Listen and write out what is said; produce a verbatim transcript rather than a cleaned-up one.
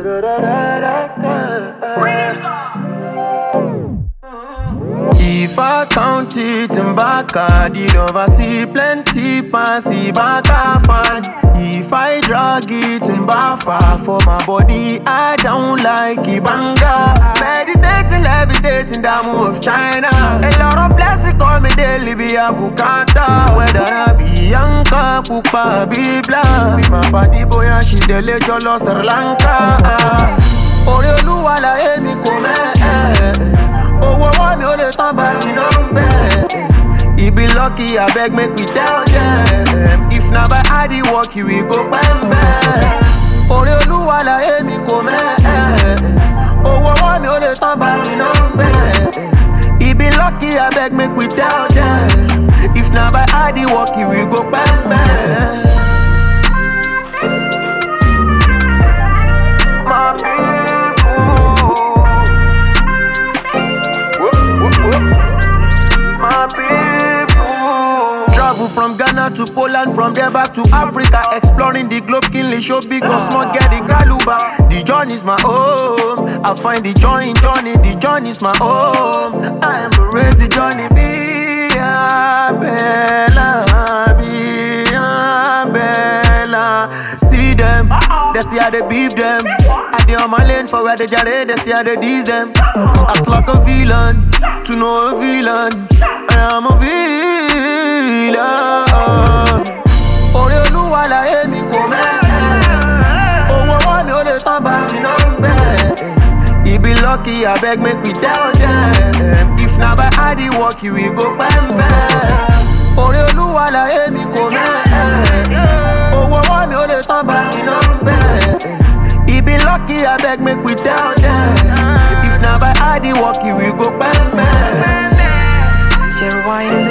If I count it in back, I did oversee plenty passy back I find. If I drag it in buffer for my body, I don't like it banga. Meditating, levitating, that move China. A lot of blessings call me daily, be a bukata. Whether I be Yanka, Pupa, be blah. Be my body boy, and she dele jolo Sri Lanka. Oreoluwa la emi kome. Oh, want me all the time, but you know bad. If be lucky, I beg, make me tell them. If not by I the walk, we go bang bang. Oreoluwa la emi kome. Oh, want me all the time, but you know bad. If be lucky, I beg, make me tell them. If not by I the walk, we go bang bang. From Ghana to Poland, from there back to Africa, exploring the globe, keenly show big or small, get the Kaluba. The journey's my home. I find the joy in journey. The journey's my home. I embrace the journey. Be a bella, be a bella. See them, they see how they beef them. I dey on my lane for where they jare, they see how they tease them. Act like a villain, to know a villain. I am a villain. Oreoluwa la emi kome. Oh, want me all the time, but you know bad. If be lucky, I beg, make me tell them. If not by I the walk, we go bang bang. Oreoluwa la emi kome. Oh, want me all the time, but you know bad. If be lucky, I beg, make me tell them. If not by I the walk, we go bang bang. Zero wine.